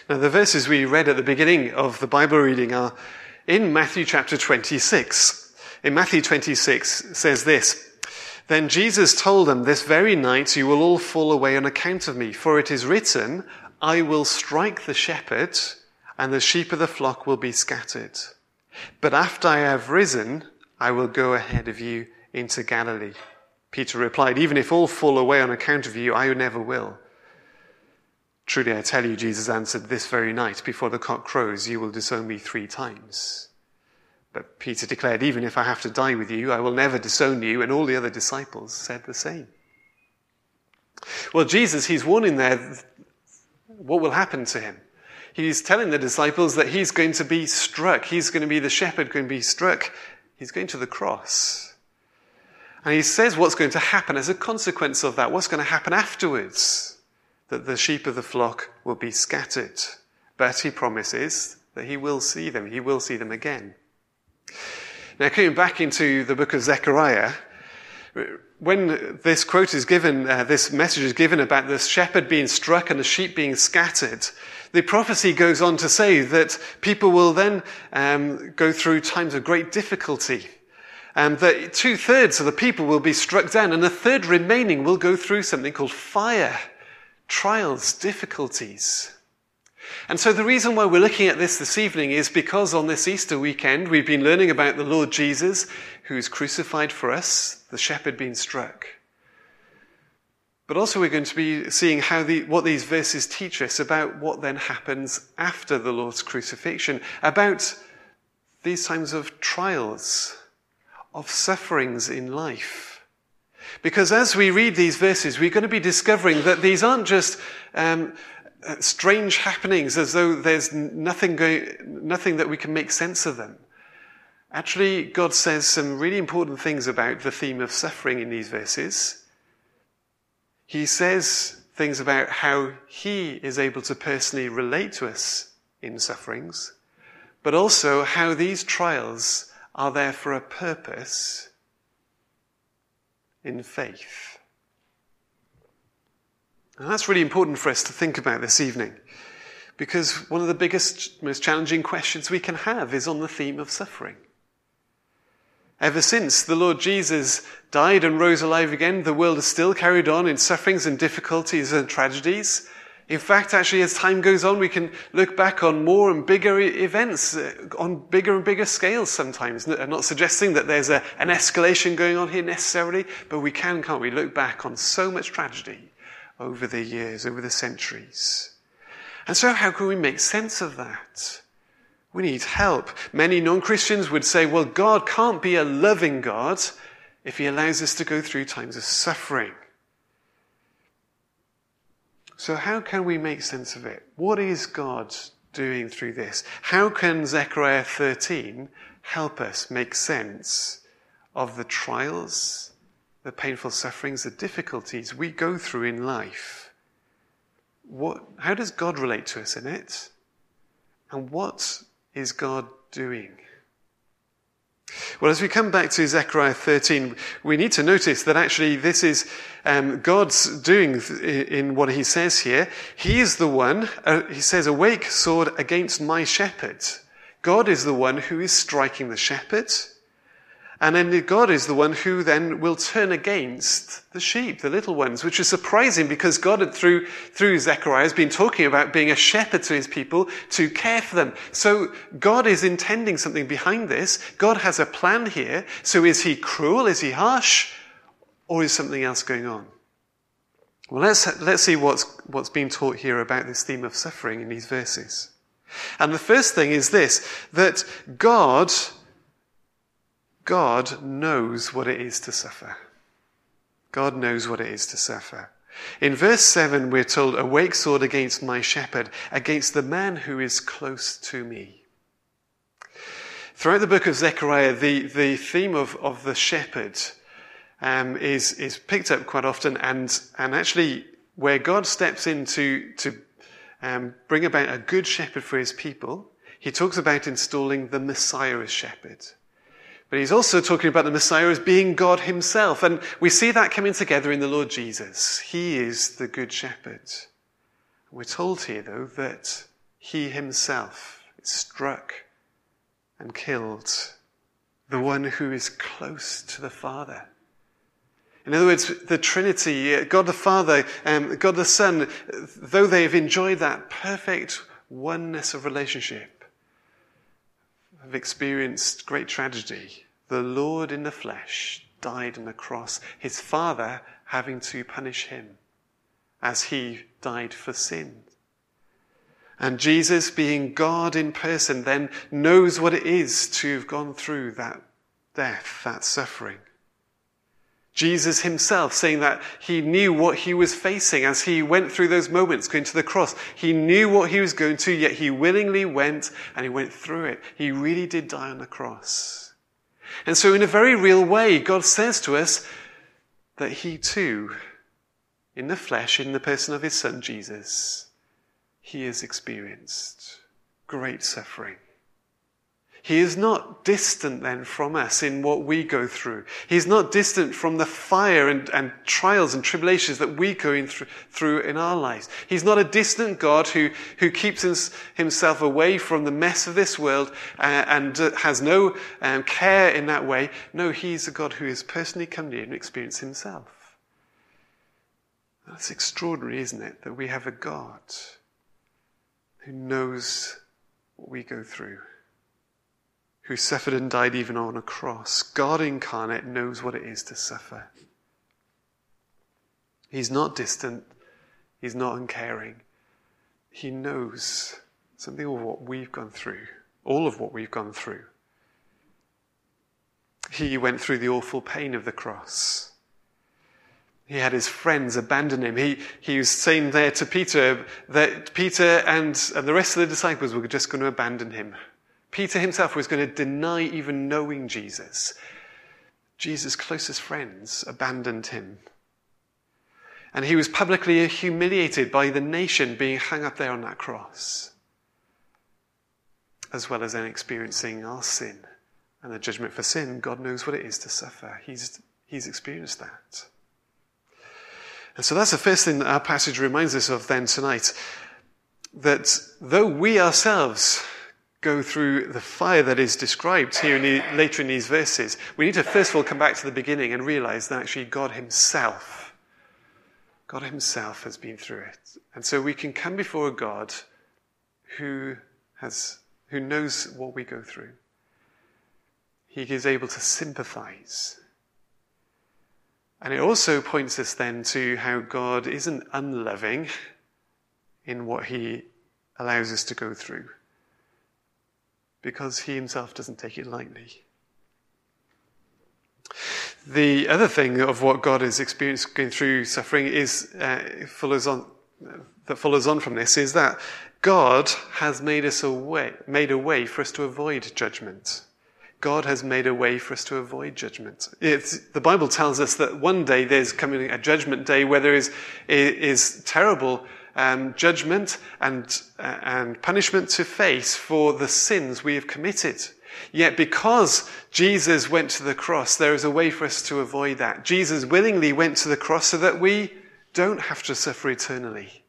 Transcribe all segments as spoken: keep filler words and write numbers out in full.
Now, the verses we read at the beginning of the Bible reading are in Matthew chapter twenty-six. In Matthew twenty-six, it says this, "Then Jesus told them, 'This very night you will all fall away on account of me, for it is written, I will strike the shepherd, and the sheep of the flock will be scattered. But after I have risen, I will go ahead of you into Galilee.' Peter replied, 'Even if all fall away on account of you, I never will.' 'Truly I tell you,' Jesus answered, 'this very night, before the cock crows, you will disown me three times.' But Peter declared, 'Even if I have to die with you, I will never disown you.' And all the other disciples said the same." Well, Jesus, he's warning there what will happen to him. He's telling the disciples that he's going to be struck. He's going to be the shepherd, going to be struck. He's going to the cross. And he says what's going to happen as a consequence of that, what's going to happen afterwards, that the sheep of the flock will be scattered. But he promises that he will see them. He will see them again. Now, coming back into the book of Zechariah, when this quote is given, uh, this message is given about the shepherd being struck and the sheep being scattered, the prophecy goes on to say that people will then um, go through times of great difficulty. Um, that two-thirds of the people will be struck down, and a third remaining will go through something called fire, trials, difficulties. And so the reason why we're looking at this this evening is because on this Easter weekend we've been learning about the Lord Jesus, who is crucified for us, the shepherd being struck. But also we're going to be seeing how the, what these verses teach us about what then happens after the Lord's crucifixion, about these times of trials, of sufferings in life. Because as we read these verses, we're going to be discovering that these aren't just um, strange happenings as though there's nothing going, nothing that we can make sense of them. Actually, God says some really important things about the theme of suffering in these verses. He says things about how he is able to personally relate to us in sufferings, but also how these trials are there for a purpose in faith. And that's really important for us to think about this evening, because one of the biggest, most challenging questions we can have is on the theme of suffering. Ever since the Lord Jesus died and rose alive again, the world has still carried on in sufferings and difficulties and tragedies. In fact, actually, as time goes on, we can look back on more and bigger events, on bigger and bigger scales sometimes. I'm not suggesting that there's a, an escalation going on here necessarily, but we can, can't we, look back on so much tragedy over the years, over the centuries. And so how can we make sense of that? We need help. Many non-Christians would say, well, God can't be a loving God if he allows us to go through times of suffering. So how can we make sense of it? What is God doing through this? How can Zechariah thirteen help us make sense of the trials, the painful sufferings, the difficulties we go through in life? What, how does God relate to us in it? And what is God doing? Well, as we come back to Zechariah thirteen, we need to notice that actually this is um, God's doing in what he says here. He is the one, uh, he says, "Awake, sword, against my shepherd." God is the one who is striking the shepherd. And then God is the one who then will turn against the sheep, the little ones, which is surprising because God had, through, through Zechariah, has been talking about being a shepherd to his people to care for them. So God is intending something behind this. God has a plan here. So is he cruel? Is he harsh? Or is something else going on? Well, let's, let's see what's, what's being taught here about this theme of suffering in these verses. And the first thing is this, that God... God knows what it is to suffer. God knows what it is to suffer. In verse seven, we're told, "Awake, sword, against my shepherd, against the man who is close to me." Throughout the book of Zechariah, the, the theme of, of the shepherd um, is, is picked up quite often, and, and actually where God steps in to, to um, bring about a good shepherd for his people, he talks about installing the Messiah as shepherd. But he's also talking about the Messiah as being God himself. And we see that coming together in the Lord Jesus. He is the good shepherd. We're told here, though, that he himself is struck and killed, the one who is close to the Father. In other words, the Trinity, God the Father, um, God the Son, though they have enjoyed that perfect oneness of relationship, have experienced great tragedy. The Lord in the flesh died on the cross, his Father having to punish him as he died for sin. And Jesus, being God in person, then knows what it is to have gone through that death, that suffering. Jesus himself saying that he knew what he was facing as he went through those moments going to the cross. He knew what he was going to, yet he willingly went and he went through it. He really did die on the cross. And so in a very real way, God says to us that he too, in the flesh, in the person of his Son Jesus, he has experienced great suffering. He is not distant then from us in what we go through. He is not distant from the fire and, and trials and tribulations that we go in through, through in our lives. He's not a distant God who, who keeps his, himself away from the mess of this world uh, and uh, has no um, care in that way. No, he's a God who has personally come near and experienced himself. That's extraordinary, isn't it? That we have a God who knows what we go through, who suffered and died even on a cross. God incarnate knows what it is to suffer. He's not distant. He's not uncaring. He knows something of what we've gone through, all of what we've gone through. He went through the awful pain of the cross. He had his friends abandon him. He, he was saying there to Peter that Peter and, and the rest of the disciples were just going to abandon him. Peter himself was going to deny even knowing Jesus. Jesus' closest friends abandoned him. And he was publicly humiliated by the nation being hung up there on that cross, as well as then experiencing our sin and the judgment for sin. God knows what it is to suffer. He's, he's experienced that. And so that's the first thing that our passage reminds us of then tonight, that though we ourselves go through the fire that is described here in the, later in these verses, we need to first of all come back to the beginning and realize that actually God himself, God himself has been through it. And so we can come before a God who has, who knows what we go through. He is able to sympathize. And it also points us then to how God isn't unloving in what he allows us to go through, because he himself doesn't take it lightly. The other thing of what God has experienced going through suffering is uh, follows on uh, that follows on from this is that God has made us a way, made a way for us to avoid judgment. God has made a way for us to avoid judgment. It's, the Bible tells us that one day there's coming a judgment day where there is is terrible Um, judgment and uh, and punishment to face for the sins we have committed. Yet because Jesus went to the cross, there is a way for us to avoid that. Jesus willingly went to the cross so that we don't have to suffer eternally.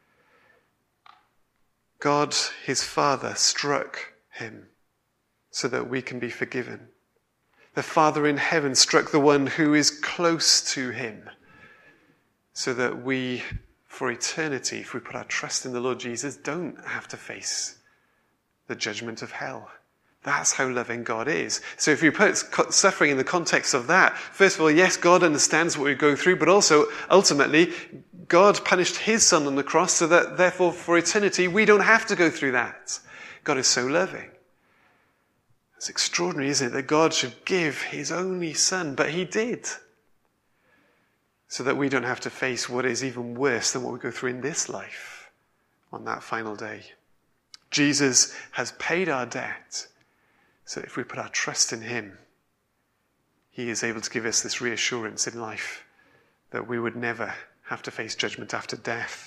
God, his Father, struck him so that we can be forgiven. The Father in heaven struck the one who is close to him so that we, for eternity, if we put our trust in the Lord Jesus, don't have to face the judgment of hell. That's how loving God is. So if you put suffering in the context of that, first of all, yes, God understands what we go through, but also, ultimately, God punished his Son on the cross so that, therefore, for eternity, we don't have to go through that. God is so loving. It's extraordinary, isn't it, that God should give his only Son, but he did, so that we don't have to face what is even worse than what we go through in this life on that final day. Jesus has paid our debt, so if we put our trust in him, he is able to give us this reassurance in life that we would never have to face judgment after death.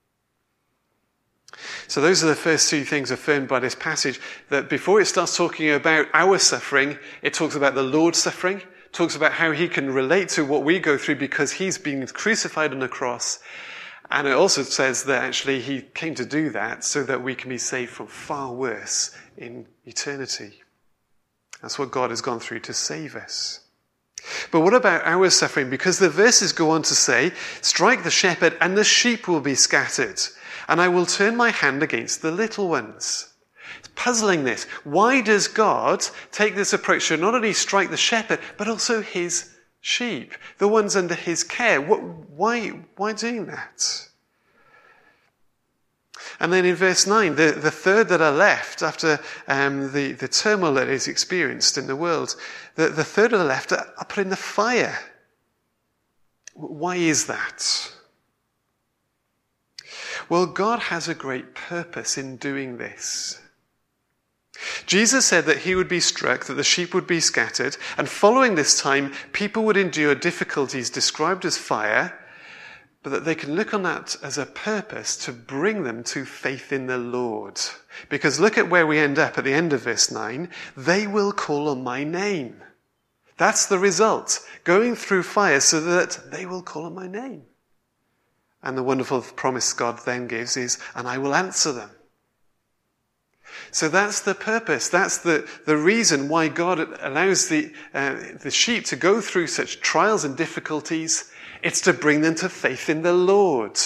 So those are the first two things affirmed by this passage, that before it starts talking about our suffering, it talks about the Lord's suffering, talks about how he can relate to what we go through because he's been crucified on the cross. And it also says that actually he came to do that so that we can be saved from far worse in eternity. That's what God has gone through to save us. But what about our suffering? Because the verses go on to say, strike the shepherd and the sheep will be scattered, and I will turn my hand against the little ones. It's puzzling this. Why does God take this approach to not only strike the shepherd, but also his sheep, the ones under his care? What, why, why doing that? And then in verse nine, the, the third that are left after um, the, the turmoil that is experienced in the world, the, the third that are left are, are put in the fire. Why is that? Well, God has a great purpose in doing this. Jesus said that he would be struck, that the sheep would be scattered, and following this time, people would endure difficulties described as fire, but that they can look on that as a purpose to bring them to faith in the Lord. Because look at where we end up at the end of verse nine. They will call on my name. That's the result. Going through fire so that they will call on my name. And the wonderful promise God then gives is, and I will answer them. So that's the purpose. That's the, the reason why God allows the, uh, the sheep to go through such trials and difficulties. It's to bring them to faith in the Lord.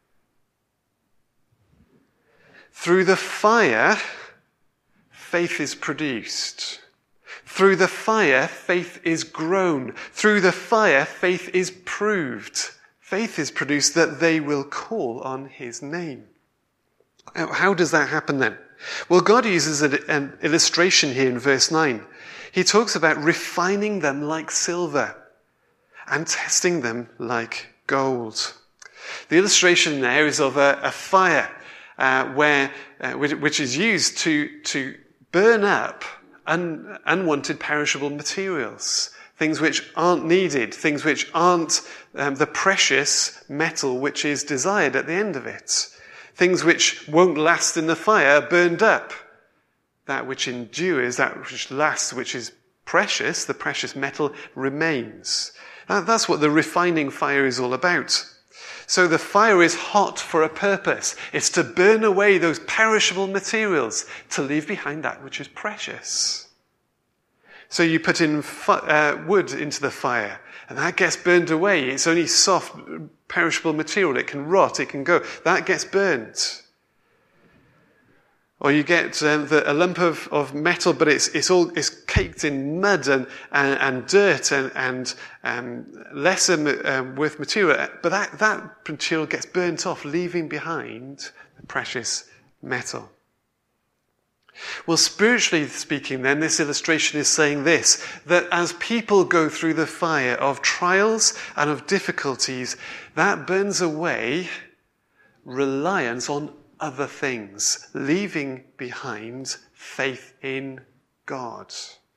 Through the fire, faith is produced. Through the fire, faith is grown. Through the fire, faith is proved. Faith is produced that they will call on his name. How does that happen then? Well, God uses an illustration here in verse nine. He talks about refining them like silver and testing them like gold. The illustration there is of a, a fire uh, where uh, which, which is used to to burn up un, unwanted perishable materials, things which aren't needed, things which aren't um, the precious metal which is desired at the end of it. Things which won't last in the fire, burned up. That which endures, that which lasts, which is precious, the precious metal remains. That's what the refining fire is all about. So the fire is hot for a purpose. It's to burn away those perishable materials, to leave behind that which is precious. So you put in uh, wood into the fire, and that gets burned away. It's only soft, perishable material. It can rot, it can go. That gets burnt. Or you get um, the, a lump of, of metal, but it's it's all it's caked in mud and and, and dirt and and um, lesser um, worth material. But that that material gets burnt off, leaving behind the precious metal. Well, spiritually speaking, then, this illustration is saying this, that as people go through the fire of trials and of difficulties, that burns away reliance on other things, leaving behind faith in God.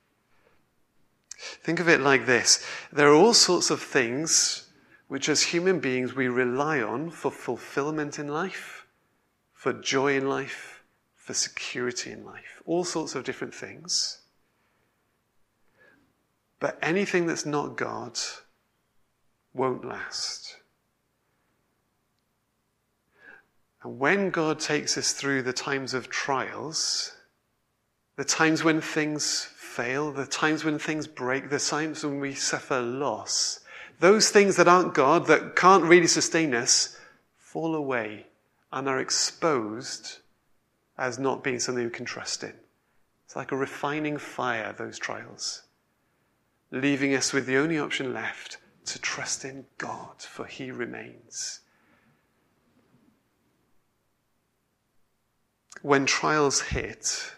Think of it like this. There are all sorts of things which as human beings we rely on for fulfillment in life, for joy in life, for security in life, all sorts of different things. But anything that's not God won't last. And when God takes us through the times of trials, the times when things fail, the times when things break, the times when we suffer loss, those things that aren't God, that can't really sustain us, fall away and are exposed as not being something we can trust in. It's like a refining fire, those trials, leaving us with the only option left to trust in God, for he remains. When trials hit,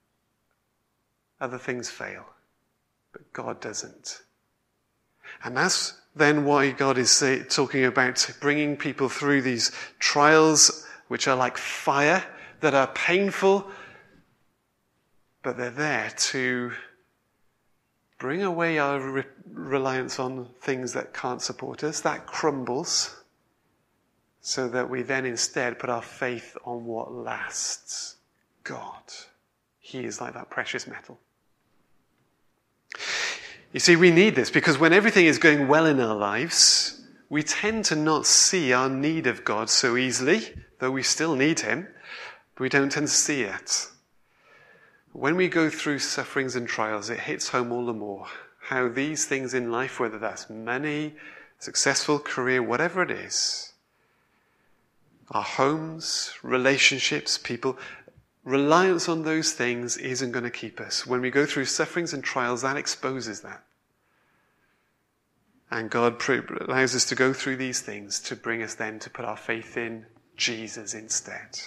other things fail, but God doesn't. And that's then why God is say, talking about bringing people through these trials, which are like fire, that are painful, but they're there to bring away our re- reliance on things that can't support us. That crumbles, so that we then instead put our faith on what lasts. God. He is like that precious metal. You see, we need this because when everything is going well in our lives, we tend to not see our need of God so easily, though we still need him, but we don't tend to see it. When we go through sufferings and trials, it hits home all the more how these things in life, whether that's money, successful career, whatever it is, our homes, relationships, people, reliance on those things isn't going to keep us. When we go through sufferings and trials, that exposes that. And God allows us to go through these things to bring us then to put our faith in Jesus instead.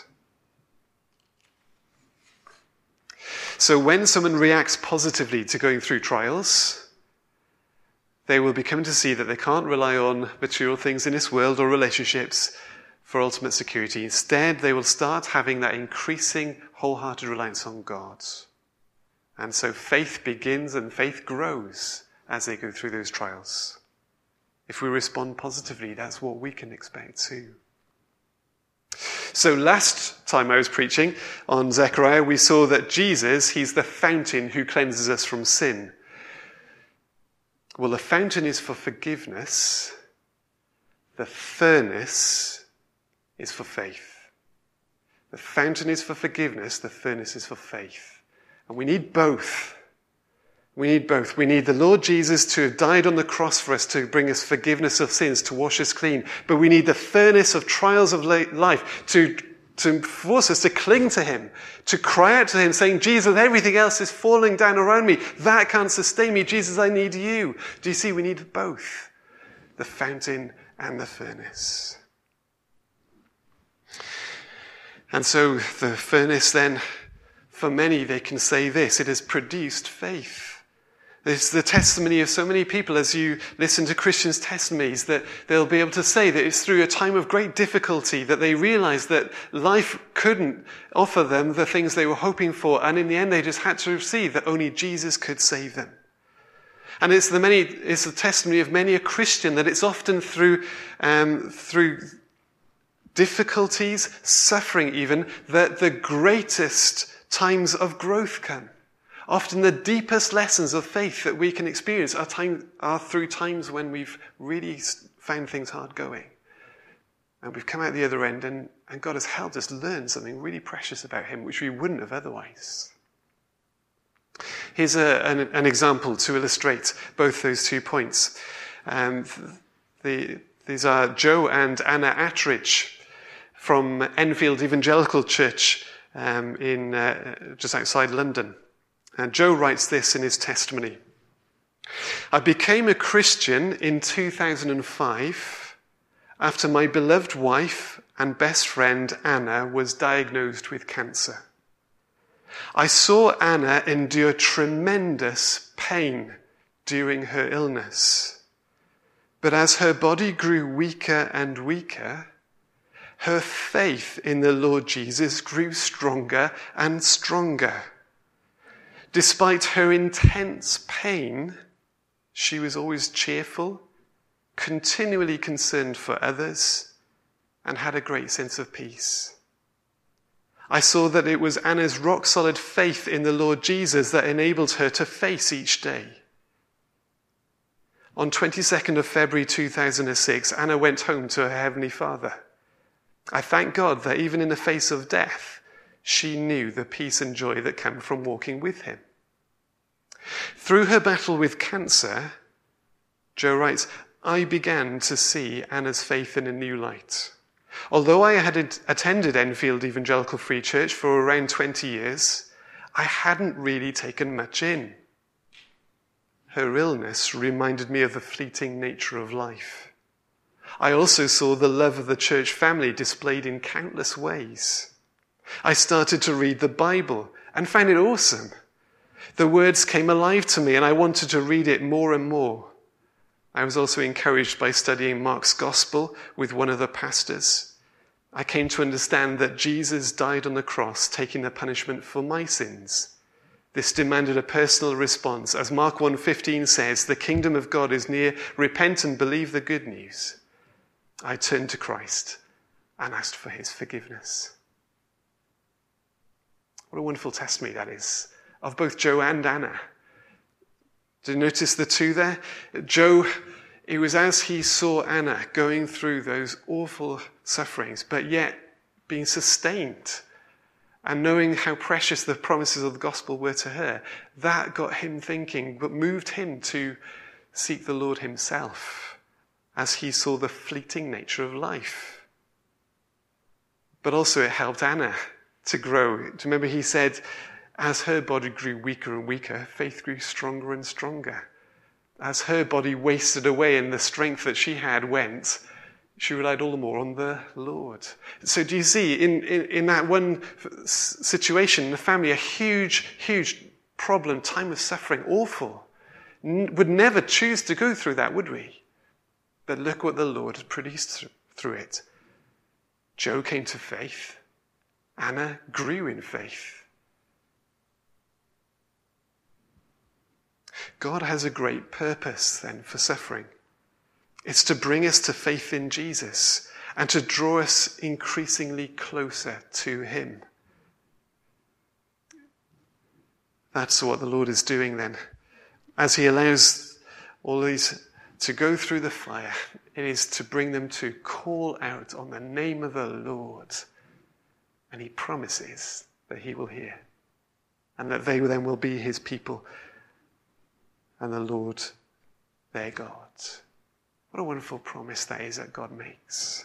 So when someone reacts positively to going through trials, they will be coming to see that they can't rely on material things in this world or relationships for ultimate security. Instead, they will start having that increasing wholehearted reliance on God. And so faith begins and faith grows as they go through those trials. If we respond positively, that's what we can expect too. So last time I was preaching on Zechariah, we saw that Jesus, he's the fountain who cleanses us from sin. Well, the fountain is for forgiveness. The furnace is for faith. The fountain is for forgiveness. The furnace is for faith. And we need both. We need both. We need the Lord Jesus to have died on the cross for us to bring us forgiveness of sins, to wash us clean. But we need the furnace of trials of life to, to force us to cling to him, to cry out to him saying, Jesus, everything else is falling down around me. That can't sustain me. Jesus, I need you. Do you see? We need both, the fountain and the furnace. And so the furnace then, for many, they can say this: it has produced faith. It's the testimony of so many people as you listen to Christians' testimonies, that they'll be able to say that it's through a time of great difficulty that they realized that life couldn't offer them the things they were hoping for, and in the end they just had to receive that only Jesus could save them. And it's the many, it's the testimony of many a Christian that it's often through, um, through difficulties, suffering even, that the greatest times of growth come. Often the deepest lessons of faith that we can experience are, time, are through times when we've really found things hard going. And we've come out the other end and, and God has helped us learn something really precious about him, which we wouldn't have otherwise. Here's a, an, an example to illustrate both those two points. Um, the, these are Joe and Anna Attridge from Enfield Evangelical Church um, in uh, just outside London. And Joe writes this in his testimony. I became a Christian in two thousand five after my beloved wife and best friend Anna was diagnosed with cancer. I saw Anna endure tremendous pain during her illness. But as her body grew weaker and weaker, her faith in the Lord Jesus grew stronger and stronger. Despite her intense pain, she was always cheerful, continually concerned for others, and had a great sense of peace. I saw that it was Anna's rock-solid faith in the Lord Jesus that enabled her to face each day. On twenty-second of February two thousand six, Anna went home to her Heavenly Father. I thank God that even in the face of death, she knew the peace and joy that came from walking with him. Through her battle with cancer, Joe writes, I began to see Anna's faith in a new light. Although I had attended Enfield Evangelical Free Church for around twenty years, I hadn't really taken much in. Her illness reminded me of the fleeting nature of life. I also saw the love of the church family displayed in countless ways. I started to read the Bible and found it awesome. The words came alive to me and I wanted to read it more and more. I was also encouraged by studying Mark's Gospel with one of the pastors. I came to understand that Jesus died on the cross, taking the punishment for my sins. This demanded a personal response. As Mark one fifteen says, the kingdom of God is near. Repent and believe the good news. I turned to Christ and asked for his forgiveness. What a wonderful testimony that is, of both Joe and Anna. Do you notice the two there? Joe it was as he saw Anna going through those awful sufferings, but yet being sustained and knowing how precious the promises of the gospel were to her, that got him thinking, but moved him to seek the Lord himself as he saw the fleeting nature of life. But also it helped Anna to grow. Do you remember he said, as her body grew weaker and weaker, faith grew stronger and stronger. As her body wasted away and the strength that she had went, she relied all the more on the Lord. So do you see, in, in, in that one situation, in the family, a huge, huge problem, time of suffering, awful. N- would never choose to go through that, would we? But look what the Lord had produced th- through it. Joe came to faith. Anna grew in faith. God has a great purpose then for suffering. It's to bring us to faith in Jesus and to draw us increasingly closer to him. That's what the Lord is doing then. As he allows all these to go through the fire, it is to bring them to call out on the name of the Lord. And he promises that he will hear and that they then will be his people and the Lord their God. What a wonderful promise that is that God makes.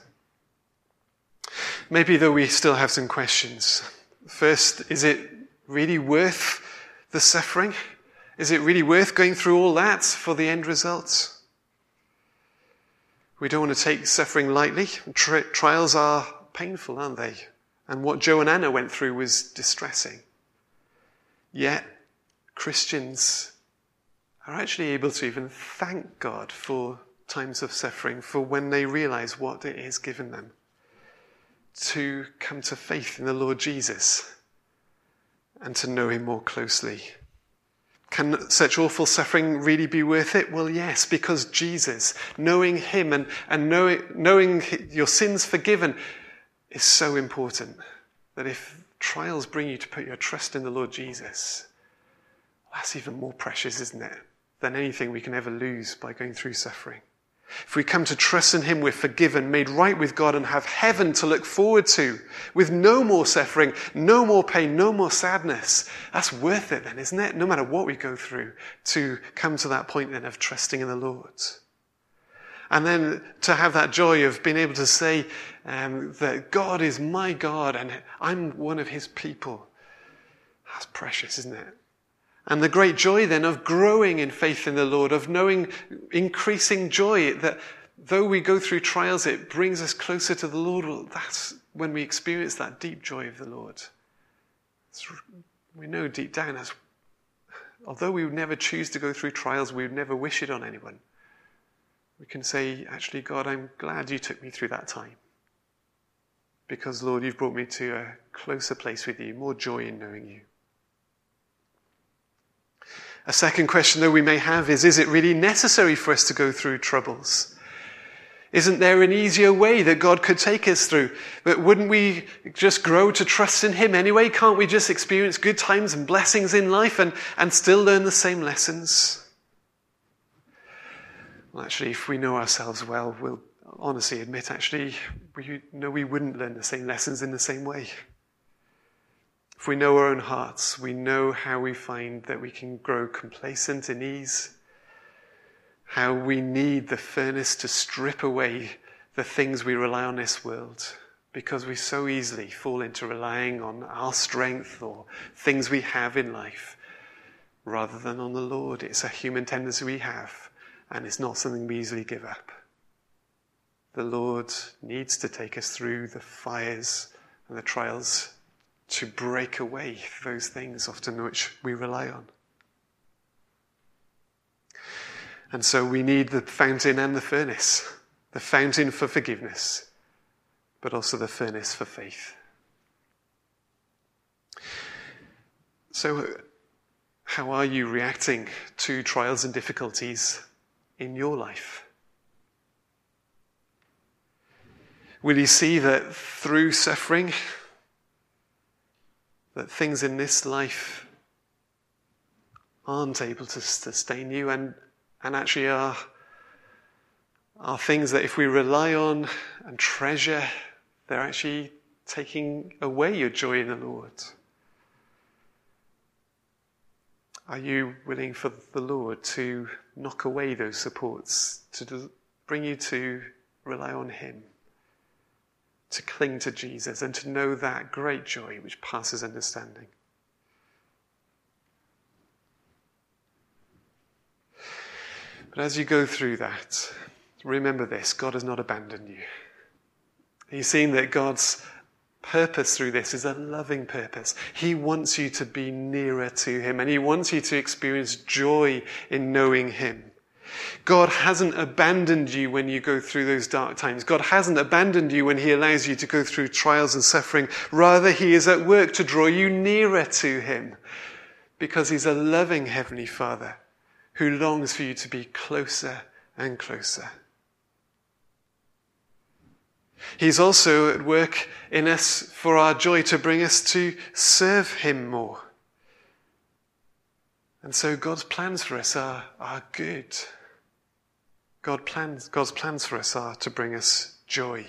Maybe though we still have some questions. First, is it really worth the suffering? Is it really worth going through all that for the end result? We don't want to take suffering lightly. Tri- trials are painful, aren't they? And what Joe and Anna went through was distressing. Yet, Christians are actually able to even thank God for times of suffering, for when they realize what it is given them to come to faith in the Lord Jesus and to know him more closely. Can such awful suffering really be worth it? Well, yes, because Jesus, knowing him and, and knowing, knowing your sins forgiven is so important that if trials bring you to put your trust in the Lord Jesus, that's even more precious, isn't it, than anything we can ever lose by going through suffering. If we come to trust in him, we're forgiven, made right with God, and have heaven to look forward to, with no more suffering, no more pain, no more sadness. That's worth it then, isn't it? No matter what we go through, to come to that point then of trusting in the Lord. And then to have that joy of being able to say um, that God is my God and I'm one of his people. That's precious, isn't it? And the great joy then of growing in faith in the Lord, of knowing increasing joy that though we go through trials, it brings us closer to the Lord. Well, that's when we experience that deep joy of the Lord. It's, we know deep down, as although we would never choose to go through trials, we would never wish it on anyone. We can say, actually, God, I'm glad you took me through that time. Because, Lord, you've brought me to a closer place with you, more joy in knowing you. A second question, though, we may have is, is it really necessary for us to go through troubles? Isn't there an easier way that God could take us through? But wouldn't we just grow to trust in him anyway? Can't we just experience good times and blessings in life and, and still learn the same lessons? Well, actually, if we know ourselves well, we'll honestly admit, actually, we know we wouldn't learn the same lessons in the same way. If we know our own hearts, we know how we find that we can grow complacent in ease, how we need the furnace to strip away the things we rely on in this world, because we so easily fall into relying on our strength or things we have in life rather than on the Lord. It's a human tendency we have, and it's not something we easily give up. The Lord needs to take us through the fires and the trials to break away those things often which we rely on. And so we need the fountain and the furnace. The fountain for forgiveness, but also the furnace for faith. So how are you reacting to trials and difficulties in your life? Will you see that through suffering, that things in this life aren't able to sustain you and, and actually are are things that if we rely on and treasure, they're actually taking away your joy in the Lord? Are you willing for the Lord to knock away those supports, to bring you to rely on him, to cling to Jesus, and to know that great joy which passes understanding? But as you go through that, remember this: God has not abandoned you. You've seen that God's purpose through this is a loving purpose. He wants you to be nearer to him, and he wants you to experience joy in knowing him. God hasn't abandoned you when you go through those dark times. God hasn't abandoned you when he allows you to go through trials and suffering. Rather, he is at work to draw you nearer to him, because he's a loving Heavenly Father who longs for you to be closer and closer. He's also at work in us for our joy, to bring us to serve him more. And so God's plans for us are, are good. God plans, God's plans for us are to bring us joy.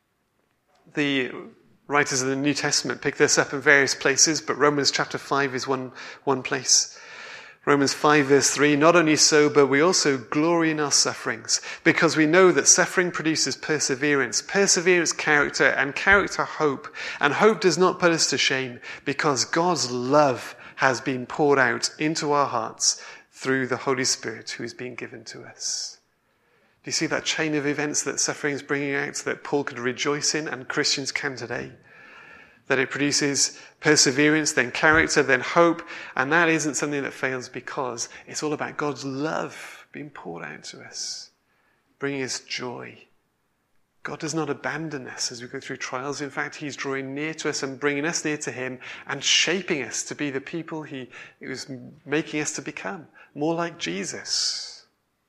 The writers of the New Testament pick this up in various places, but Romans chapter five is one, one place. Romans five verse three, not only so, but we also glory in our sufferings, because we know that suffering produces perseverance, perseverance character, and character hope. And hope does not put us to shame, because God's love has been poured out into our hearts through the Holy Spirit who is being given to us. Do you see that chain of events that suffering is bringing out, that Paul could rejoice in, and Christians can today? That it produces perseverance, then character, then hope. And that isn't something that fails, because it's all about God's love being poured out to us, bringing us joy. God does not abandon us as we go through trials. In fact, he's drawing near to us and bringing us near to him and shaping us to be the people he, he was making us to become, more like Jesus.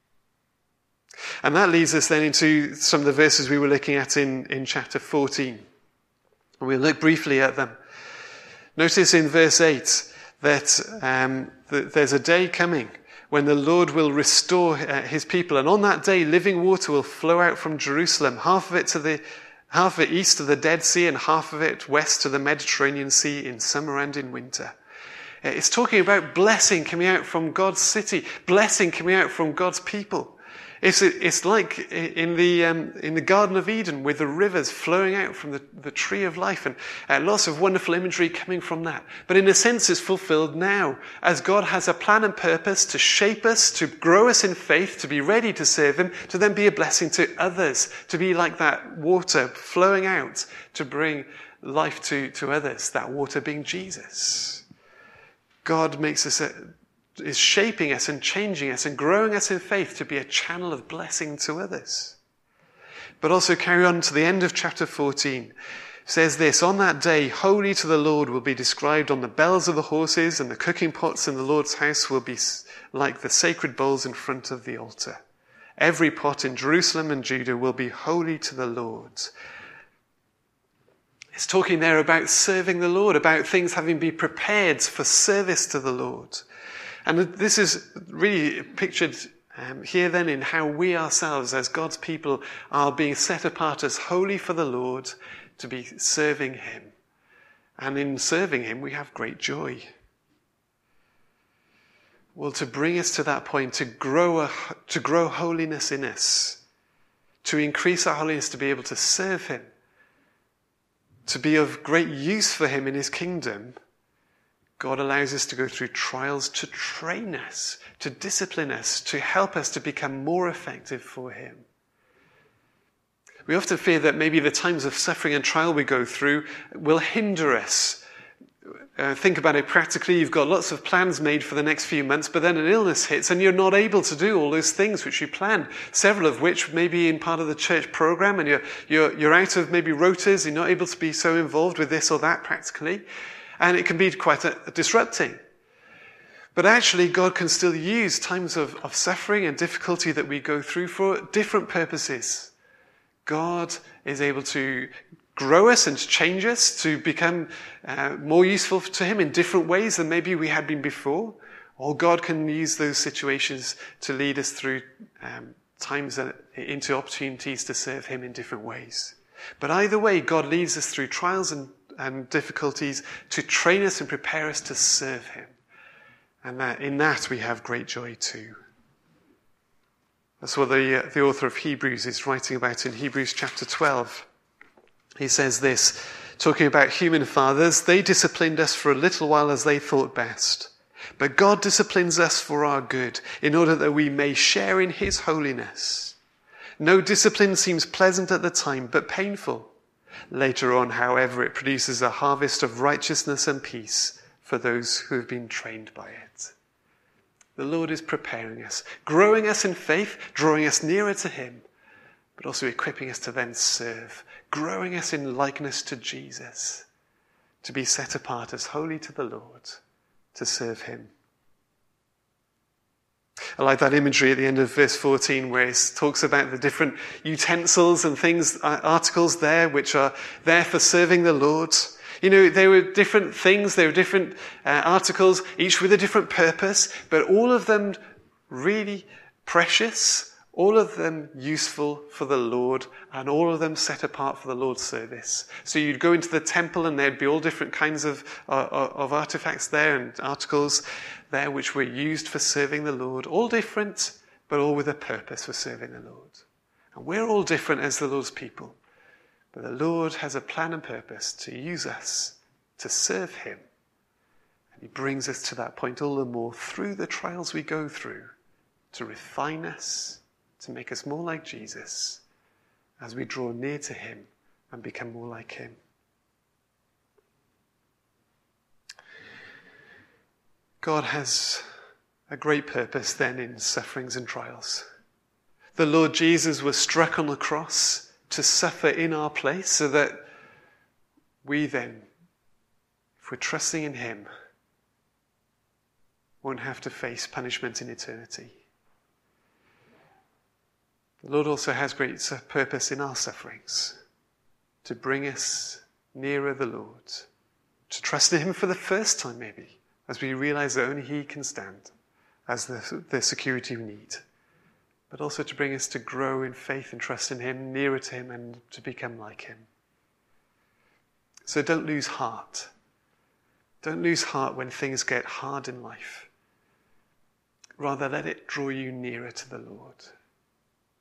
And that leads us then into some of the verses we were looking at in, in chapter fourteen. We'll look briefly at them. Notice in verse eight that, um, that there's a day coming when the Lord will restore uh, his people, and on that day living water will flow out from Jerusalem, half of it to the half of it east of the Dead Sea and half of it west to the Mediterranean Sea in summer and in winter. It's talking about blessing coming out from God's city, blessing coming out from God's people. It's, it's like in the um, in the Garden of Eden, with the rivers flowing out from the, the tree of life, and uh, lots of wonderful imagery coming from that. But in a sense, it's fulfilled now, as God has a plan and purpose to shape us, to grow us in faith, to be ready to serve him, to then be a blessing to others, to be like that water flowing out to bring life to, to others, that water being Jesus. God makes us a is shaping us and changing us and growing us in faith to be a channel of blessing to others. But also carry on to the end of chapter fourteen. It says this: on that day, holy to the Lord will be described on the bells of the horses, and the cooking pots in the Lord's house will be like the sacred bowls in front of the altar. Every pot in Jerusalem and Judah will be holy to the Lord. It's talking there about serving the Lord, about things having been prepared for service to the Lord. And this is really pictured um, here then in how we ourselves as God's people are being set apart as holy for the Lord, to be serving him. And in serving him, we have great joy. Well, to bring us to that point, to grow a, to grow holiness in us, to increase our holiness, to be able to serve him, to be of great use for him in his kingdom, God allows us to go through trials to train us, to discipline us, to help us to become more effective for him. We often fear that maybe the times of suffering and trial we go through will hinder us. Uh, think about it practically. You've got lots of plans made for the next few months, but then an illness hits and you're not able to do all those things which you planned, several of which may be in part of the church program, and you're, you're, you're out of maybe rotas, you're not able to be so involved with this or that practically. And it can be quite a, a disrupting. But actually, God can still use times of, of suffering and difficulty that we go through for different purposes. God is able to grow us and change us to become uh, more useful to him in different ways than maybe we had been before. Or God can use those situations to lead us through um, times into opportunities to serve him in different ways. But either way, God leads us through trials and, and difficulties to train us and prepare us to serve him. And that, in that we have great joy too. That's what the, uh, the author of Hebrews is writing about in Hebrews chapter twelve. He says this, talking about human fathers, they disciplined us for a little while as they thought best. But God disciplines us for our good, in order that we may share in his holiness. No discipline seems pleasant at the time, but painful. Later on, however, it produces a harvest of righteousness and peace for those who have been trained by it. The Lord is preparing us, growing us in faith, drawing us nearer to him, but also equipping us to then serve, growing us in likeness to Jesus, to be set apart as holy to the Lord, to serve him. I like that imagery at the end of verse fourteen where it talks about the different utensils and things, articles there, which are there for serving the Lord. You know, they were different things, they were different uh, articles, each with a different purpose, but all of them really precious, all of them useful for the Lord, and all of them set apart for the Lord's service. So you'd go into the temple and there'd be all different kinds of, uh, of artifacts there and articles there which were used for serving the Lord, all different, but all with a purpose for serving the Lord. And we're all different as the Lord's people. But the Lord has a plan and purpose to use us to serve him. And he brings us to that point all the more through the trials we go through to refine us, to make us more like Jesus as we draw near to him and become more like him. God has a great purpose then in sufferings and trials. The Lord Jesus was struck on the cross to suffer in our place so that we then, if we're trusting in him, won't have to face punishment in eternity. The Lord also has great purpose in our sufferings, to bring us nearer the Lord, to trust in him for the first time maybe, as we realize that only he can stand as the, the security we need, but also to bring us to grow in faith and trust in him, nearer to him, and to become like him. So don't lose heart. Don't lose heart when things get hard in life. Rather, let it draw you nearer to the Lord.